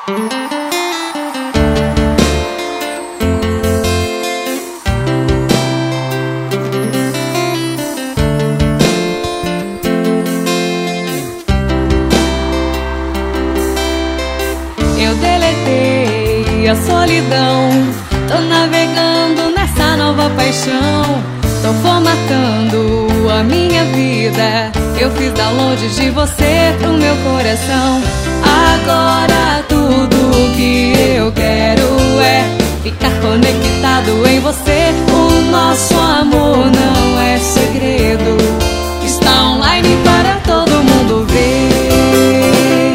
Eu deletei a solidão, tô navegando nessa nova paixão. Tô formatando a minha vida, eu fiz download de você pro meu coração. Agora tudo que eu quero é ficar conectado em você. O nosso amor não é segredo, está online para todo mundo ver.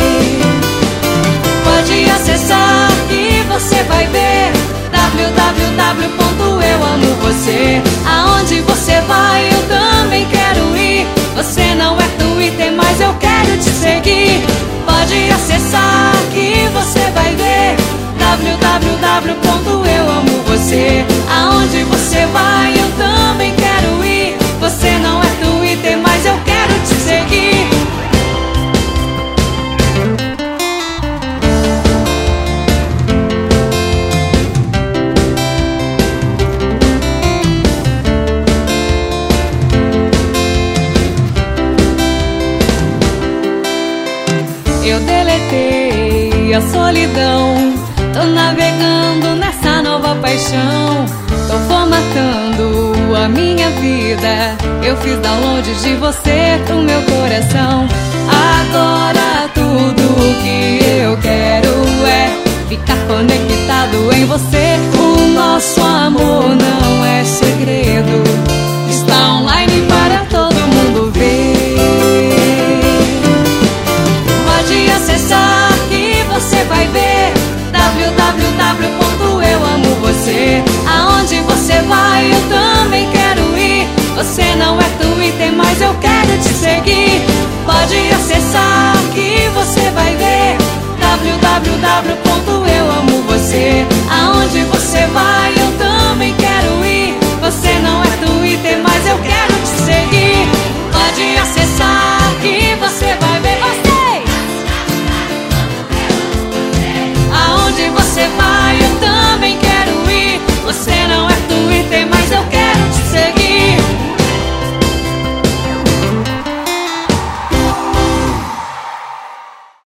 Pode acessar e você vai ver www.euamovocê. Aonde você vai eu também quero ir. Você não é Twitter, mas eu quero te seguir. Pode acessar que você vai ver www.euamovocê. Aonde você vai eu também quero ir. Você não é Twitter, mas eu quero te seguir. Eu deletei a solidão, tô navegando nessa nova paixão. Tô formatando a minha vida, eu fiz download de você pro meu coração. Agora tudo que eu quero é ficar conectado em você.